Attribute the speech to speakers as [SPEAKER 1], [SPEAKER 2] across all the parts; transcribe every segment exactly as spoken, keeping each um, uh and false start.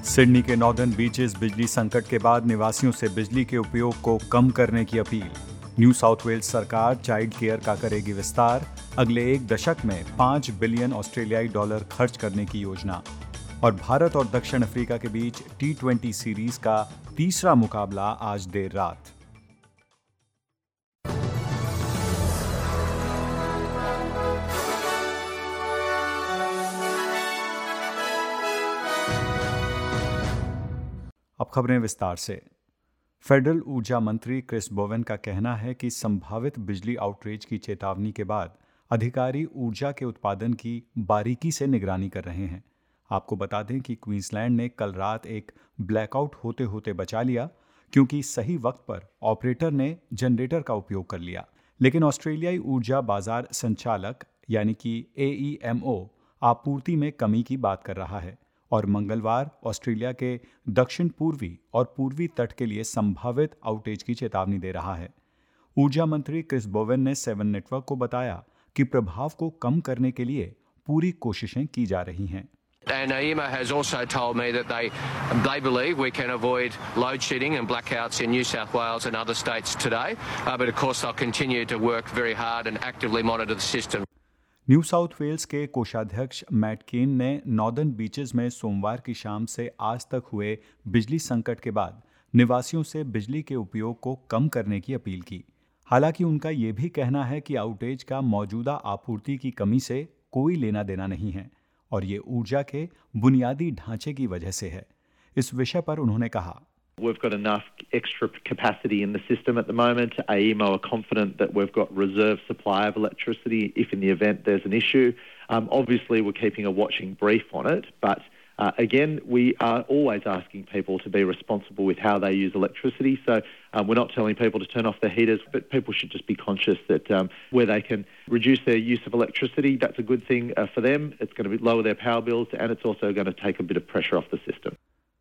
[SPEAKER 1] Sydney के northern beaches बिजली संकट के बाद निवासियों से बिजली के उपयोग को कम करने की अपील। न्यू साउथ वेल्स सरकार चाइल्ड केयर का करेगी विस्तार। अगले एक दशक में पाँच बिलियन ऑस्ट्रेलियाई डॉलर खर्च करने की योजना। और भारत और दक्षिण अफ्रीका के बीच टी ट्वेंटी सीरीज का तीसरा मुकाबला आज देर रात। अब खबरें विस्तार से। फेडरल ऊर्जा मंत्री क्रिस बोवेन का कहना है कि संभावित बिजली आउटरेज की चेतावनी के बाद अधिकारी ऊर्जा के उत्पादन की बारीकी से निगरानी कर रहे हैं। आपको बता दें कि क्वींसलैंड ने कल रात एक ब्लैकआउट होते होते बचा लिया क्योंकि सही वक्त पर ऑपरेटर ने जनरेटर का उपयोग कर लिया। लेकिन ऑस्ट्रेलियाई ऊर्जा बाजार संचालक यानी कि ए ई एम ओ आपूर्ति में कमी की बात कर रहा है और मंगलवार ऑस्ट्रेलिया के दक्षिण पूर्वी और पूर्वी तट के लिए संभावित आउटेज की चेतावनी दे रहा है। ऊर्जा मंत्री क्रिस बोवेन ने सेवन नेटवर्क को बताया कि प्रभाव को कम करने के लिए पूरी कोशिशें की जा रही हैं।
[SPEAKER 2] And A E M O has also told me that they they believe we can avoid load shedding and blackouts in New South Wales and other states today, uh, but of course they'll continue to work very hard and actively monitor the system.
[SPEAKER 1] New South Wales के कोषाध्यक्ष mat केन ने northern beaches में सोमवार की शाम से आज तक हुए बिजली संकट के बाद निवासियों से बिजली के उपयोग को कम करने की अपील की। हालांकि उनका ये भी कहना है कि आउटेज का मौजूदा आपूर्ति की कमी से कोई लेना देना नहीं है और ये ऊर्जा के बुनियादी ढांचे की वजह से है। इस विषय पर उन्होंने कहा,
[SPEAKER 3] We've got enough extra capacity in the system at the moment. A E M O are confident that we've got reserve supply of electricity if in the event there's an issue. Um, obviously, we're keeping a watching brief on it, but uh, again, we are always asking people to be responsible with how they use electricity. So um, we're not telling people to turn off their heaters, but people should just be conscious that um, where they can reduce their use of electricity, that's a good thing uh, for them. It's going to lower their power bills, and it's also going to take a bit of pressure off the system.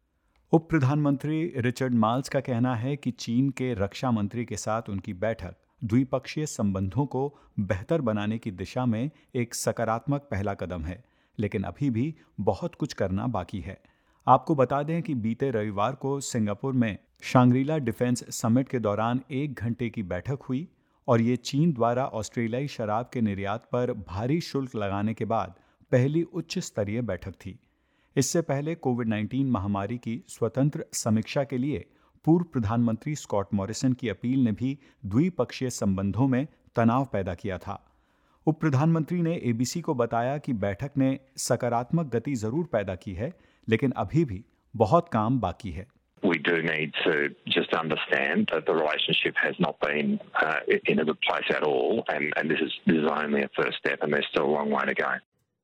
[SPEAKER 1] उप प्रधानमंत्री Richard malls का कहना है कि चीन के रक्षा मंत्री के साथ उनकी बैठक द्विपक्षीय संबंधों को बेहतर बनाने की दिशा में एक सकारात्मक पहला कदम है, लेकिन अभी भी बहुत कुछ करना बाकी है। आपको बता दें कि बीते रविवार को सिंगापुर में शांग्रीला डिफेंस समिट के दौरान एक घंटे की बैठक हुई और ये चीन द्वारा ऑस्ट्रेलियाई शराब के निर्यात पर भारी शुल्क लगाने के बाद पहली उच्च स्तरीय बैठक थी। इससे पहले कोविड नाइन्टीन महामारी की स्वतंत्र समीक्षा के लिए पूर्व प्रधानमंत्री स्कॉट मॉरिसन की अपील ने भी द्विपक्षीय संबंधों में तनाव पैदा किया था। उप प्रधानमंत्री ने ए बी सी को बताया कि बैठक ने सकारात्मक गति जरूर पैदा की है, लेकिन अभी भी बहुत काम बाकी है।
[SPEAKER 4] We do need to just understand that the relationship has not been uh, in a good place at all, and, and this is this is only a first step, and there's still a long way to go.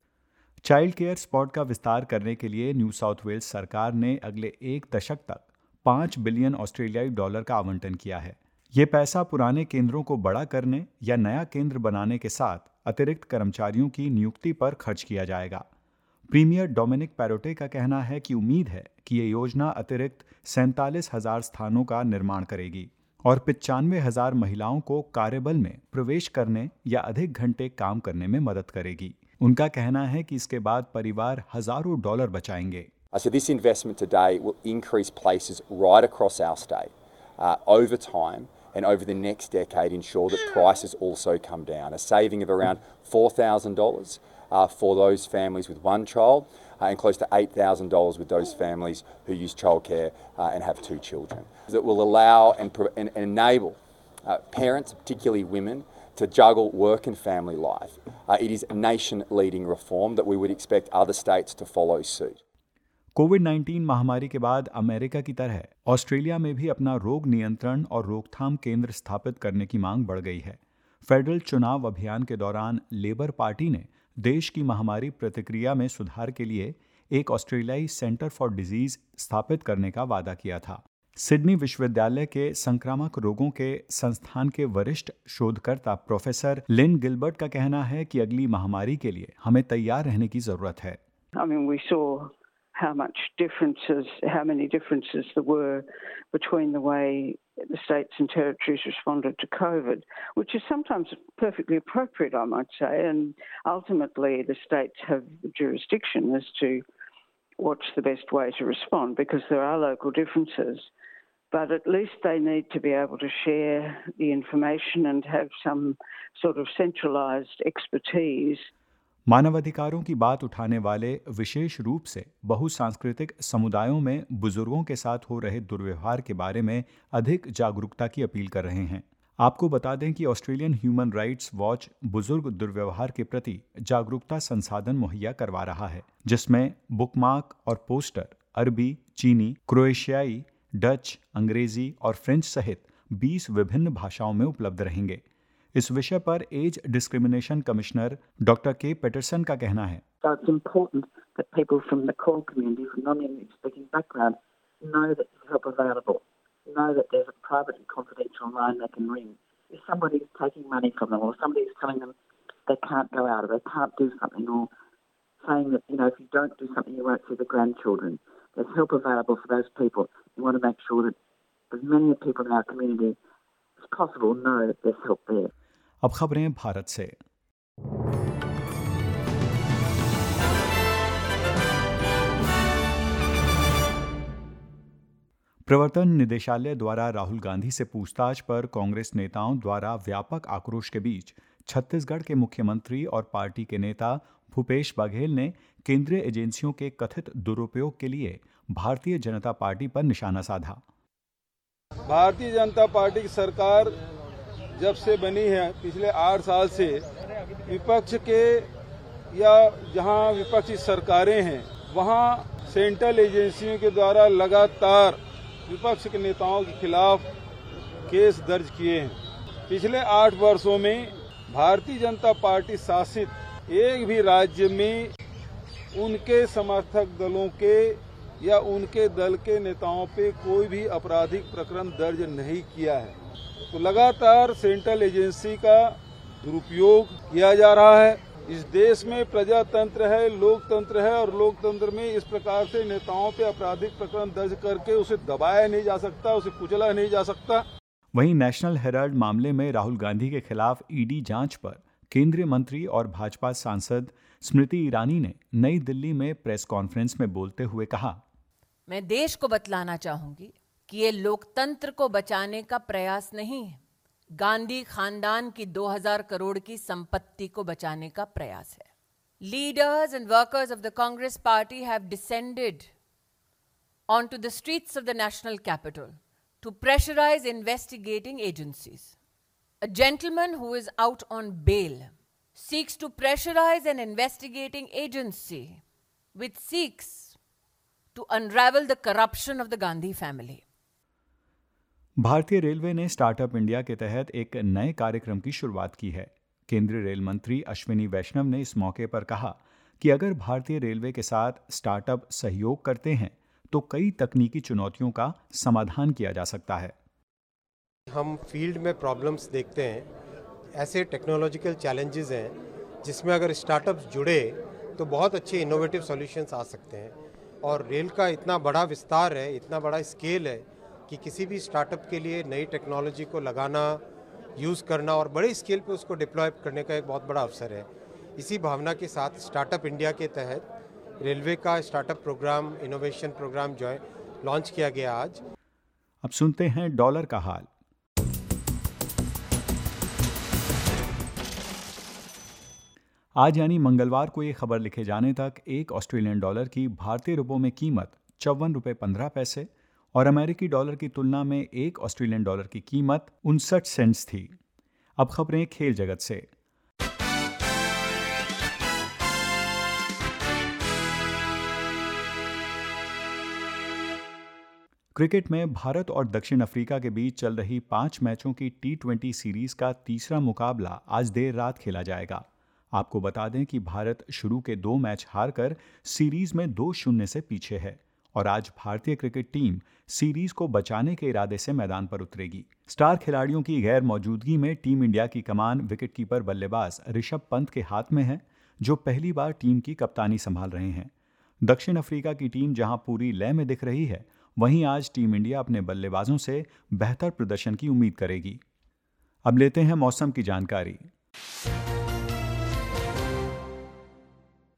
[SPEAKER 1] Child care spot का विस्तार करने के लिए new South Wales सरकार ने अगले एक दशक तक पाँच बिलियन ऑस्ट्रेलियाई डॉलर का आवंटन किया है। ये पैसा पुराने केंद्रों को बड़ा करने या नया केंद्र बनाने के साथ अतिरिक्त कर्मचारियों की नियुक्ति पर खर्च किया जाएगा। प्रीमियर डोमिनिक पैरोटे का कहना है कि उम्मीद है कि ये योजना अतिरिक्त सैंतालीस हजार स्थानों का निर्माण करेगी और पिचानवे हजार महिलाओं को कार्यबल में प्रवेश करने या अधिक घंटे काम करने में मदद करेगी। उनका कहना है कि इसके बाद परिवार हजारों डॉलर बचाएंगे।
[SPEAKER 5] So this investment today will increase places right across our state uh, over time and over the next decade ensure that prices also come down. A saving of around four thousand dollars uh, for those families with one child uh, and close to eight thousand dollars with those families who use childcare uh, and have two children. That will allow and, and, and enable uh, parents, particularly women, to juggle work and family life. Uh, it is a nation-leading reform that we would expect other states to follow suit.
[SPEAKER 1] COVID nineteen महामारी के बाद America की तरह Australia में भी अपना रोग नियंत्रण और रोकथाम केंद्र स्थापित करने की मांग बढ़ गई है। फेडरल चुनाव अभियान के दौरान लेबर पार्टी ने देश की महामारी प्रतिक्रिया में सुधार के लिए एक ऑस्ट्रेलियाई सेंटर फॉर डिजीज स्थापित करने का वादा किया था। सिडनी विश्वविद्यालय के संक्रामक रोगों के संस्थान के वरिष्ठ शोधकर्ता प्रोफेसर लिन गिलबर्ट का कहना है कि अगली महामारी के लिए हमें तैयार रहने की जरूरत है।
[SPEAKER 6] I mean, we saw how much differences, how many differences there were between the way the states and territories responded to COVID, which is sometimes perfectly appropriate, I might say, and ultimately the states have jurisdiction as to what's the best way to respond, because there are local differences. But at least they need to be able to share the information and have some sort of centralised expertise.
[SPEAKER 1] मानवाधिकारों की बात उठाने वाले विशेष रूप से बहुसांस्कृतिक समुदायों में बुजुर्गों के साथ हो रहे दुर्व्यवहार के बारे में अधिक जागरूकता की अपील कर रहे हैं। आपको बता दें कि ऑस्ट्रेलियन ह्यूमन राइट्स वॉच बुजुर्ग दुर्व्यवहार के प्रति जागरूकता संसाधन मुहैया करवा रहा है, जिसमें बुकमार्क और पोस्टर अरबी, चीनी, क्रोएशियाई, डच, अंग्रेजी और फ्रेंच सहित बीस विभिन्न भाषाओं में उपलब्ध रहेंगे। इस विषय पर age discrimination commissioner doctor K Patterson का कहना है,
[SPEAKER 7] So it's important that people from the core community, from non-English speaking background, know that there's help available. Know that there's a private and confidential line they can ring. If somebody is taking money from them, or somebody is telling them they can't go out, or they can't do something, or saying that, you know, if you don't do something, you won't see the grandchildren. There's help available for those people. We want to make sure that as many people in our community as possible know that there's help there.
[SPEAKER 1] अब खबरें भारत से। प्रवर्तन निदेशालय द्वारा राहुल गांधी से पूछताछ पर कांग्रेस नेताओं द्वारा व्यापक आक्रोश के बीच छत्तीसगढ़ के मुख्यमंत्री और पार्टी के नेता भूपेश बघेल ने केंद्रीय एजेंसियों के कथित दुरुपयोग के लिए भारतीय जनता पार्टी पर निशाना साधा।
[SPEAKER 8] भारतीय जनता पार्टी की सरकार जब से बनी है, पिछले आठ साल से विपक्ष के या जहां विपक्षी सरकारें हैं, वहां सेंट्रल एजेंसियों के द्वारा लगातार विपक्ष के नेताओं के खिलाफ केस दर्ज किए हैं। पिछले आठ वर्षों में भारतीय जनता पार्टी शासित एक भी राज्य में उनके समर्थक दलों के या उनके दल के नेताओं पे कोई भी आपराधिक प्रकरण दर्ज नहीं किया है। तो लगातार सेंट्रल एजेंसी का दुरुपयोग किया जा रहा है। इस देश में प्रजातंत्र है, लोकतंत्र है, और लोकतंत्र में इस प्रकार से नेताओं पे आपराधिक प्रकरण दर्ज करके उसे दबाया नहीं जा सकता, उसे कुचला नहीं जा सकता।
[SPEAKER 1] वहीं नेशनल हेराल्ड मामले में राहुल गांधी के खिलाफ ईडी जांच पर केंद्रीय मंत्री और भाजपा सांसद स्मृति ईरानी ने नई दिल्ली में प्रेस कॉन्फ्रेंस में बोलते हुए कहा,
[SPEAKER 9] मैं देश को बतलाना चाहूंगी कि ये लोकतंत्र को बचाने का प्रयास नहीं है, गांधी खानदान की दो हज़ार करोड़ की संपत्ति को बचाने का प्रयास है। Leaders and workers of the Congress party have descended onto the streets of the national capital to pressurize investigating agencies. A gentleman who is out on bail seeks to pressurize an investigating agency which seeks to unravel the corruption of the Gandhi family.
[SPEAKER 1] भारतीय railway ने startup India के तहत एक नए कार्यक्रम की शुरुआत की है। केंद्रीय रेल मंत्री अश्विनी वैष्णव ने इस मौके पर कहा कि अगर भारतीय रेलवे के साथ स्टार्टअप सहयोग करते हैं तो कई तकनीकी चुनौतियों का समाधान किया जा सकता है।
[SPEAKER 10] हम फील्ड में प्रॉब्लम्स देखते हैं, ऐसे टेक्नोलॉजिकल चैलेंजेस हैं जिसमें अगर स्टार्टअप्स जुड़े तो बहुत अच्छे इनोवेटिव सॉल्यूशंस आ सकते हैं। और रेल का इतना बड़ा विस्तार है, इतना बड़ा स्केल है कि किसी भी स्टार्टअप के लिए नई टेक्नोलॉजी को लगाना, यूज़ करना और बड़े स्केल पे उसको डिप्लॉय करने का एक बहुत बड़ा अवसर है। इसी भावना के साथ स्टार्टअप इंडिया के तहत रेलवे का स्टार्टअप प्रोग्राम, इनोवेशन प्रोग्राम जो है लॉन्च किया गया आज।
[SPEAKER 1] अब सुनते हैं डॉलर का हाल। आज यानी मंगलवार को ये खबर लिखे जाने तक एक ऑस्ट्रेलियन डॉलर की भारतीय रुपयों में कीमत चौवन रुपये पंद्रह पैसे और अमेरिकी डॉलर की तुलना में एक ऑस्ट्रेलियन डॉलर की कीमत उनसठ सेंट्स थी। अब खबरें खेल जगत से। क्रिकेट में भारत और दक्षिण अफ्रीका के बीच चल रही पांच मैचों की टी ट्वेंटी सीरीज का तीसरा मुकाबला आज देर रात खेला जाएगा। आपको बता दें कि भारत शुरू के दो मैच हारकर सीरीज में दो शून्य से पीछे है और आज भारतीय क्रिकेट टीम सीरीज को बचाने के इरादे से मैदान पर उतरेगी। स्टार खिलाड़ियों की गैर मौजूदगी में टीम इंडिया की कमान विकेटकीपर बल्लेबाज ऋषभ पंत के हाथ में है, जो पहली बार टीम की कप्तानी संभाल रहे हैं। दक्षिण अफ्रीका की टीम जहां पूरी लय में दिख रही है, वहीं आज टीम इंडिया अपने बल्लेबाजों से बेहतर प्रदर्शन की उम्मीद करेगी। अब लेते हैं मौसम की जानकारी।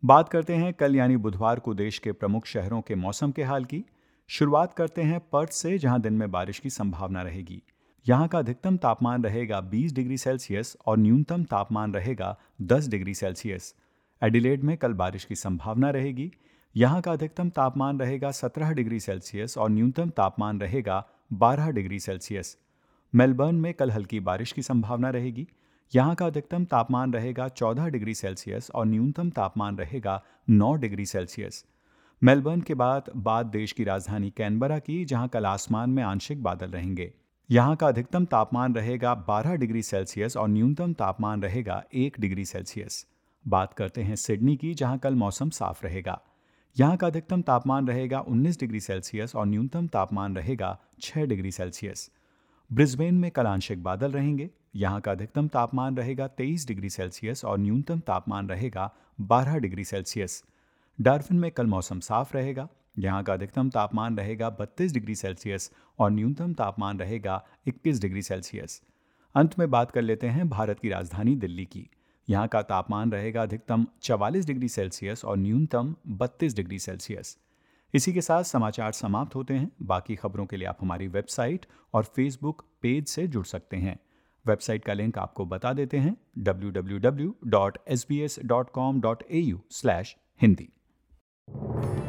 [SPEAKER 1] बात करते हैं कल यानी बुधवार को देश के प्रमुख शहरों के मौसम के हाल की। शुरुआत करते हैं पर्थ से, जहां दिन में बारिश की संभावना रहेगी। यहां का अधिकतम तापमान रहेगा बीस डिग्री सेल्सियस और न्यूनतम तापमान रहेगा दस डिग्री सेल्सियस। एडिलेड में कल बारिश की संभावना रहेगी। यहां का अधिकतम तापमान रहेगा सत्रह डिग्री सेल्सियस और न्यूनतम तापमान रहेगा बारह डिग्री सेल्सियस। मेलबर्न में कल हल्की बारिश की संभावना रहेगी। यहां का अधिकतम तापमान रहेगा चौदह डिग्री सेल्सियस और न्यूनतम तापमान रहेगा नौ डिग्री सेल्सियस। मेलबर्न के बाद बात देश की राजधानी कैनबरा की, जहां कल आसमान में आंशिक बादल रहेंगे। यहां का अधिकतम तापमान रहेगा बारह डिग्री सेल्सियस और न्यूनतम तापमान रहेगा एक डिग्री सेल्सियस। बात करते हैं सिडनी की, जहां कल मौसम साफ रहेगा। यहां का अधिकतम तापमान रहेगा उन्नीस डिग्री सेल्सियस और न्यूनतम तापमान रहेगा छह डिग्री सेल्सियस। ब्रिस्बेन में कल आंशिक बादल रहेंगे। यहां का अधिकतम तापमान रहेगा तेईस डिग्री सेल्सियस और न्यूनतम तापमान रहेगा बारह डिग्री सेल्सियस। डार्विन में कल मौसम साफ रहेगा। यहां का अधिकतम तापमान रहेगा बत्तीस डिग्री सेल्सियस और न्यूनतम तापमान रहेगा इक्कीस डिग्री सेल्सियस। अंत में बात कर लेते हैं भारत की राजधानी दिल्ली की। यहाँ का तापमान रहेगा अधिकतम चवालीस डिग्री सेल्सियस और न्यूनतम बत्तीस डिग्री सेल्सियस। इसी के साथ समाचार समाप्त होते हैं। बाकी खबरों के लिए आप हमारी वेबसाइट और फेसबुक पेज से जुड़ सकते हैं। वेबसाइट का लिंक आपको बता देते हैं, W W W dot S B S dot com dot A U slash Hindi.